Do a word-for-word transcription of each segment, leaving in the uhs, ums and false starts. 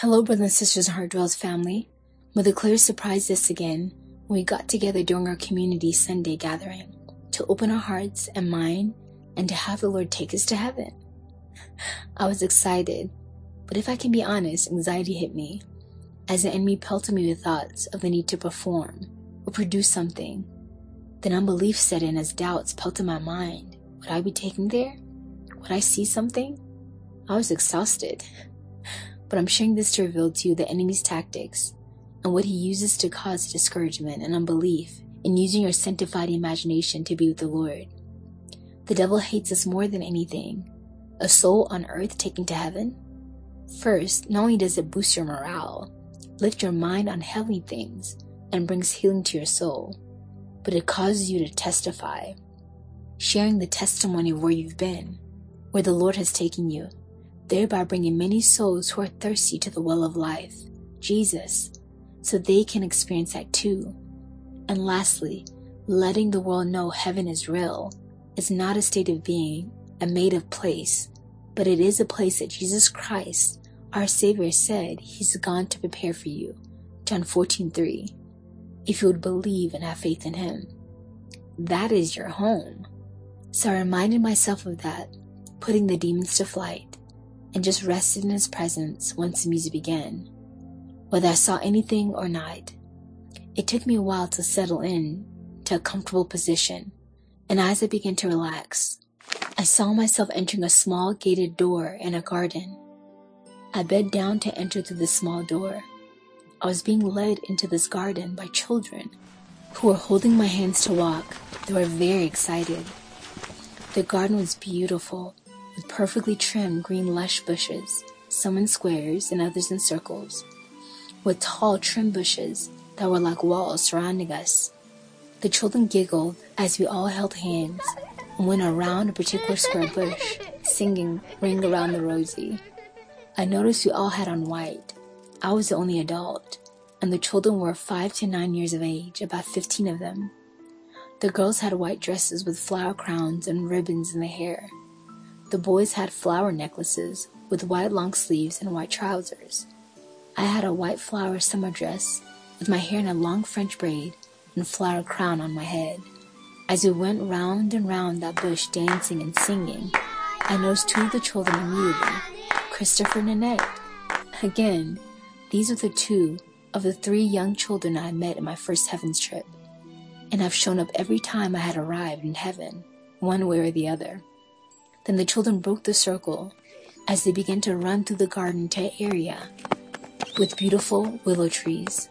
Hello, brothers and sisters and Heart Dwells family. Mother Claire surprised us again when we got together during our community Sunday gathering to open our hearts and mind and to have the Lord take us to heaven. I was excited, but if I can be honest, anxiety hit me as the enemy pelted me with thoughts of the need to perform or produce something. Then unbelief set in as doubts pelted my mind. Would I be taken there? Would I see something? I was exhausted. But I'm sharing this to reveal to you the enemy's tactics and what he uses to cause discouragement and unbelief in using your sanctified imagination to be with the Lord. The devil hates us more than anything. A soul on earth taken to heaven? First, not only does it boost your morale, lift your mind on heavenly things, and brings healing to your soul, but it causes you to testify, sharing the testimony of where you've been, where the Lord has taken you, thereby bringing many souls who are thirsty to the well of life, Jesus, so they can experience that too. And lastly, letting the world know heaven is real. It's not a state of being, a made-up place, but it is a place that Jesus Christ, our Savior, said He's gone to prepare for you. John fourteen three. If you would believe and have faith in Him, that is your home. So I reminded myself of that, putting the demons to flight, and just rested in His presence once the music began. Whether I saw anything or not, it took me a while to settle in to a comfortable position, and as I began to relax, I saw myself entering a small gated door in a garden. I bent down to enter through the small door. I was being led into this garden by children who were holding my hands to walk. They were very excited. The garden was beautiful, with perfectly trimmed green lush bushes, some in squares and others in circles, with tall trim bushes that were like walls surrounding us. The children giggled as we all held hands and went around a particular square bush, singing Ring Around the Rosie. I noticed we all had on white. I was the only adult, and the children were five to nine years of age, about fifteen of them. The girls had white dresses with flower crowns and ribbons in the hair. The boys had flower necklaces with white long sleeves and white trousers. I had a white flower summer dress with my hair in a long French braid and flower crown on my head. As we went round and round that bush dancing and singing, I noticed two of the children immediately, Christopher and Annette. Again, these were the two of the three young children I had met in my first heavens trip, and have shown up every time I had arrived in heaven, one way or the other. Then the children broke the circle as they began to run through the garden to an area with beautiful willow trees.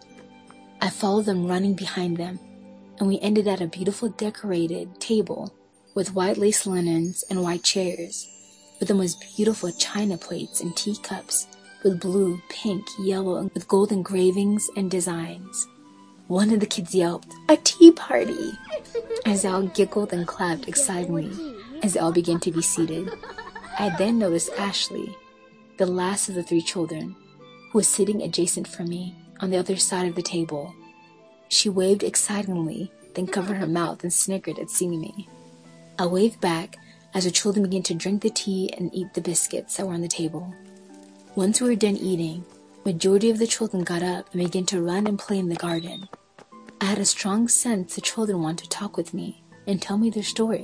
I followed them running behind them, and we ended at a beautiful decorated table with white lace linens and white chairs, with the most beautiful china plates and teacups with blue, pink, yellow, and with gold engravings and designs. One of the kids yelped, "A tea party!" as they all giggled and clapped excitedly as they all began to be seated. I then noticed Ashley, the last of the three children, who was sitting adjacent from me on the other side of the table. She waved excitedly, then covered her mouth and snickered at seeing me. I waved back as the children began to drink the tea and eat the biscuits that were on the table. Once we were done eating, majority of the children got up and began to run and play in the garden. I had a strong sense the children wanted to talk with me and tell me their story.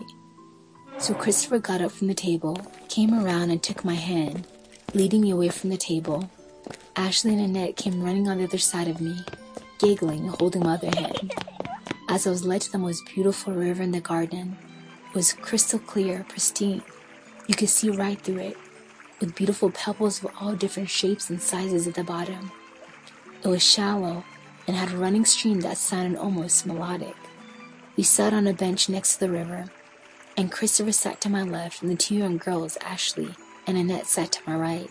So Christopher got up from the table, came around and took my hand, leading me away from the table. Ashley and Annette came running on the other side of me, giggling and holding my other hand. As I was led to the most beautiful river in the garden, it was crystal clear, pristine. You could see right through it, with beautiful pebbles of all different shapes and sizes at the bottom. It was shallow and had a running stream that sounded almost melodic. We sat on a bench next to the river, and Christopher sat to my left, and the two young girls, Ashley and Annette, sat to my right,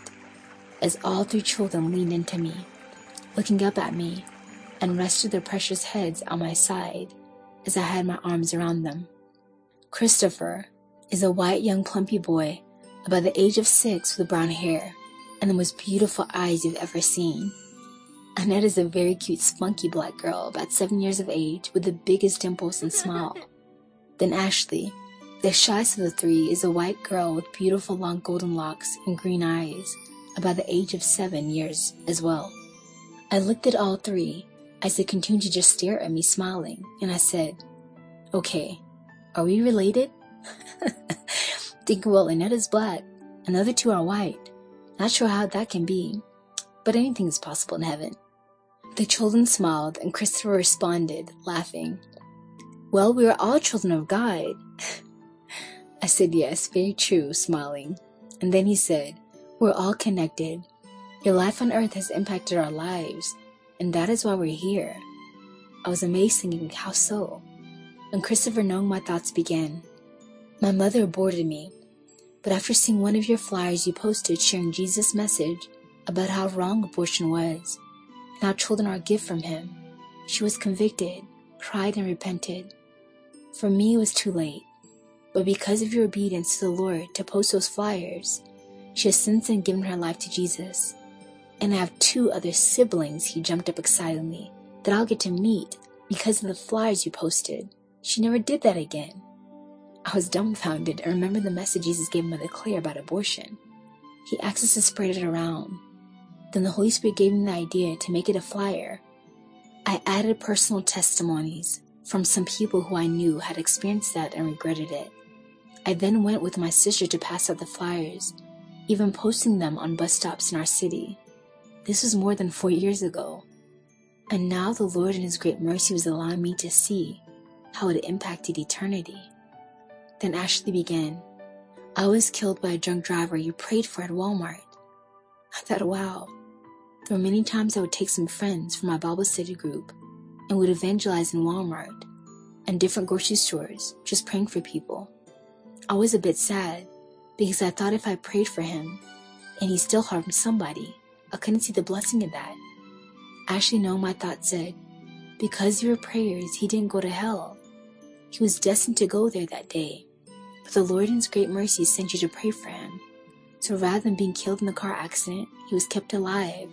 as all three children leaned into me, looking up at me, and rested their precious heads on my side as I had my arms around them. Christopher is a white young plumpy boy about the age of six with brown hair and the most beautiful eyes you've ever seen. Annette is a very cute spunky black girl about seven years of age with the biggest dimples and smile. Then Ashley, the shyest of the three, is a white girl with beautiful long golden locks and green eyes, about the age of seven years as well. I looked at all three as they continued to just stare at me smiling, and I said, okay, are we related? Thinking, well, Annette is black, and the other two are white. Not sure how that can be, but anything is possible in heaven. The children smiled, and Christopher responded, laughing, well, we are all children of God. I said, yes, very true, smiling. And then he said, we're all connected. Your life on earth has impacted our lives, and that is why we're here. I was amazed, thinking, how so? And Christopher, knowing my thoughts, began, my mother aborted me, but after seeing one of your flyers you posted sharing Jesus' message about how wrong abortion was, and how children are a gift from him, she was convicted, cried, and repented. For me, it was too late, but because of your obedience to the Lord to post those flyers, she has since then given her life to Jesus. And I have two other siblings, he jumped up excitedly, that I'll get to meet because of the flyers you posted. She never did that again. I was dumbfounded and remembered the message Jesus gave Mother Claire about abortion. He asked us to spread it around. Then the Holy Spirit gave me the idea to make it a flyer. I added personal testimonies from some people who I knew had experienced that and regretted it. I then went with my sister to pass out the flyers, even posting them on bus stops in our city. This was more than four years ago. And now the Lord in His great mercy was allowing me to see how it impacted eternity. Then Ashley began, I was killed by a drunk driver you prayed for at Walmart. I thought, wow. There were many times I would take some friends from my Bible study group and would evangelize in Walmart and different grocery stores, just praying for people. I was a bit sad because I thought if I prayed for him and he still harmed somebody, I couldn't see the blessing in that. Ashley, knowing my thoughts, said, because of your prayers, he didn't go to hell. He was destined to go there that day. But the Lord in His great mercy sent you to pray for him. So rather than being killed in the car accident, he was kept alive.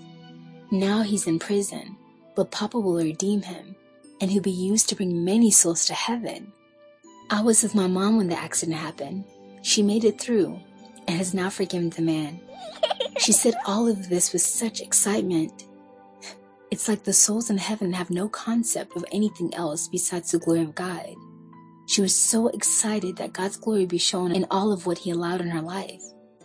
Now he's in prison, but Papa will redeem him, and he'll be used to bring many souls to heaven. I was with my mom when the accident happened. She made it through and has now forgiven the man. She said all of this with such excitement. It's like the souls in heaven have no concept of anything else besides the glory of God. She was so excited that God's glory would be shown in all of what He allowed in her life.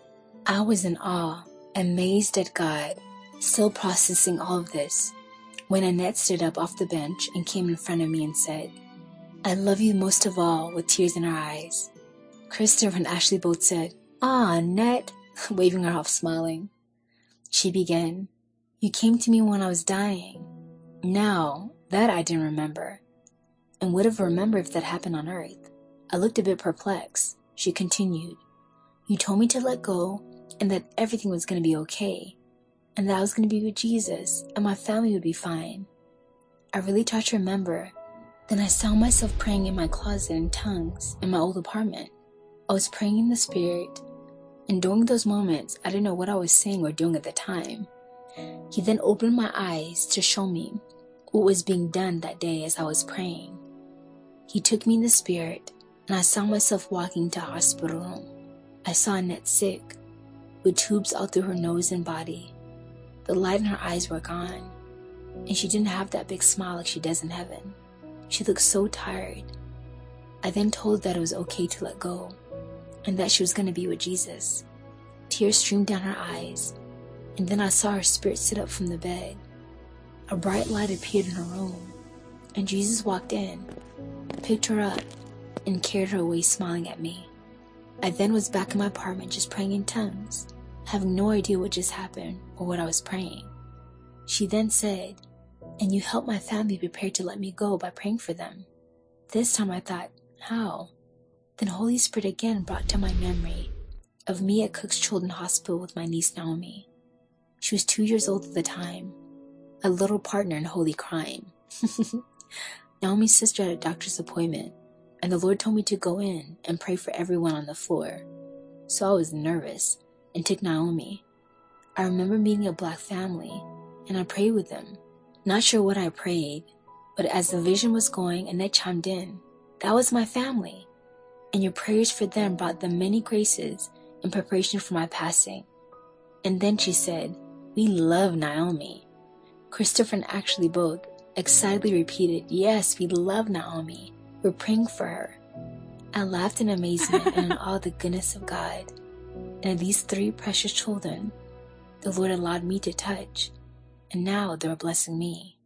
I was in awe, amazed at God, still processing all of this, when Annette stood up off the bench and came in front of me and said, I love you most of all, with tears in her eyes. Christopher and Ashley both said, ah, Annette, waving her off, smiling. She began, you came to me when I was dying. Now, that I didn't remember, and would have remembered if that happened on earth. I looked a bit perplexed. She continued, you told me to let go and that everything was going to be okay, and that I was going to be with Jesus and my family would be fine. I really tried to remember. Then I saw myself praying in my closet in tongues in my old apartment. I was praying in the Spirit, and during those moments, I didn't know what I was saying or doing at the time. He then opened my eyes to show me what was being done that day as I was praying. He took me in the Spirit, and I saw myself walking to a hospital room. I saw Annette sick, with tubes all through her nose and body. The light in her eyes were gone, and she didn't have that big smile like she does in heaven. She looked so tired. I then told her that it was okay to let go, and that she was going to be with Jesus. Tears streamed down her eyes, and then I saw her spirit sit up from the bed. A bright light appeared in her room, and Jesus walked in, picked her up, and carried her away smiling at me. I then was back in my apartment just praying in tongues, having no idea what just happened or what I was praying. She then said, and you helped my family prepare to let me go by praying for them. This time I thought, how? Then Holy Spirit again brought to my memory of me at Cook's Children's Hospital with my niece Naomi. She was two years old at the time, a little partner in holy crime. Naomi's sister had a doctor's appointment, and the Lord told me to go in and pray for everyone on the floor. So I was nervous and took Naomi. I remember meeting a black family, and I prayed with them. Not sure what I prayed, but as the vision was going, Annette chimed in, that was my family, and your prayers for them brought them many graces in preparation for my passing. And then she said, "We love Naomi." Christopher and Ashley both excitedly repeated, "Yes, we love Naomi. We're praying for her." I laughed in amazement and in awe of the goodness of God. And of these three precious children, the Lord allowed me to touch, and now they're blessing me.